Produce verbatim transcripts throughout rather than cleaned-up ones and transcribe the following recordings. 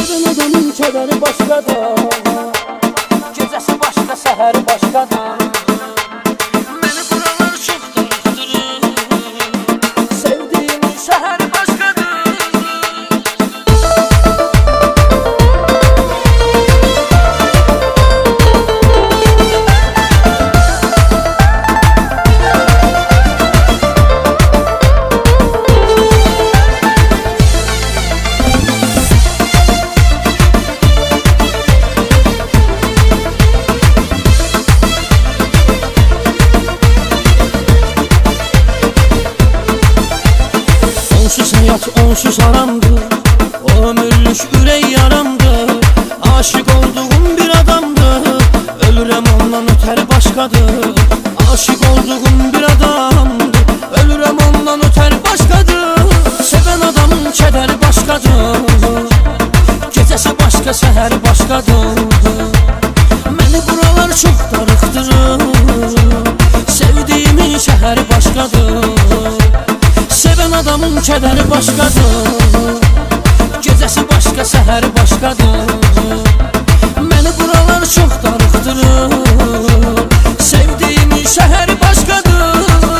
Sevən adamın kədəri başqadır, gecəsi başqa, səhəri başqadır. Məni buralar çox darıxdırır, sevdiyimin şəhəri başqadır. Onsuz həyat, onsuz haramdır, o ömürlük ürək yaramdır. Aşıq olduğum bir adamdır, ölürəm ondan ötəri başqadır. Aşıq olduğum bir adamdır, ölürəm ondan ötəri başqadır. Sevən adamın kədəri başqadır, gecəsi başqa, səhəri başqadır. Məni buralar çox darıxdırır, sevdiyimin şəhəri başqadır. Sevən adamın kədəri başqadır, gecəsi başqa, səhəri başqadır. Məni buralar çox darıxdırır, sevdiyimin şəhəri başqadır.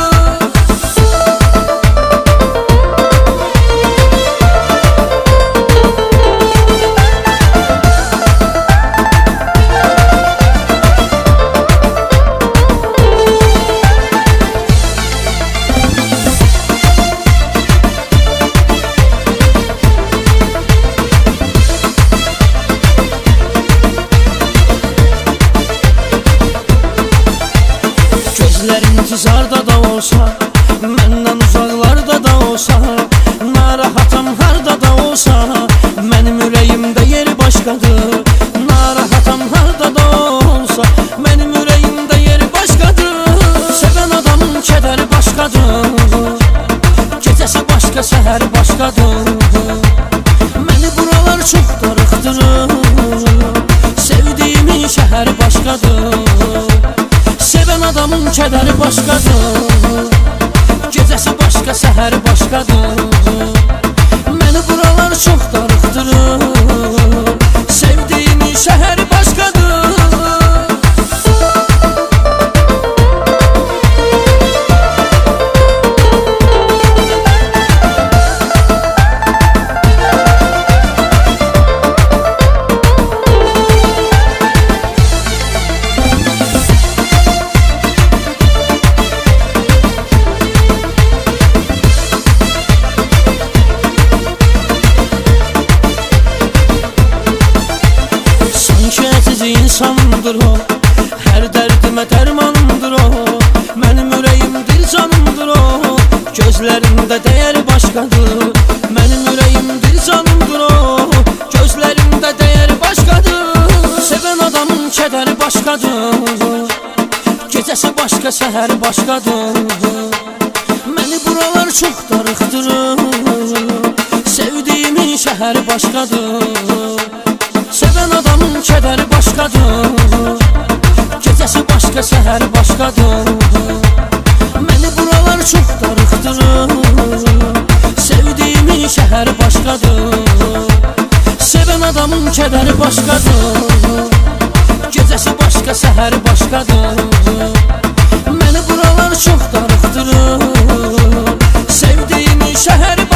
Gözlər intizarda da olsa, məndən uzaqlarda da olsa, narahatam harda da olsa, mənim ürəyimdə yeri başqadır. Narahatam harda da olsa, mənim ürəyimdə yeri başqadır. Sevən adamın kədəri başqadır, gecəsi başqa, səhəri başqadır. Məni buralar çox darıxdırır, sevdiyimin şəhəri başqadır. Sevən adamın kədəri başqadır, gecəsi başqa, səhəri başqadır. Məni buralar çox darıxdırır, sevdiyimin şəhəri başqadır. İnsandır o, hər dərdimə dərmandır o. Mənim ürəyim dil canımdır o, gözlərimdə dəyəri başqadır. Mənim ürəyim dil canımdır o, gözlərimdə dəyəri başqadır. Sevən adamın kədəri başqadır, gecəsi başqa, səhəri başqadır. Məni buralar çox darıxdırır, sevdiyimin şəhəri başqadır. Sevən adamın kədəri başqadır, gecəsi başqa, səhəri başqadır. Məni buralar çox darıxdırır, sevdiyimin şəhəri başqadır. Sevən adamın kədəri başqadır, gecəsi başqa, səhəri başqadır. Məni buralar çox darıxdırır, sevdiyimin şəhəri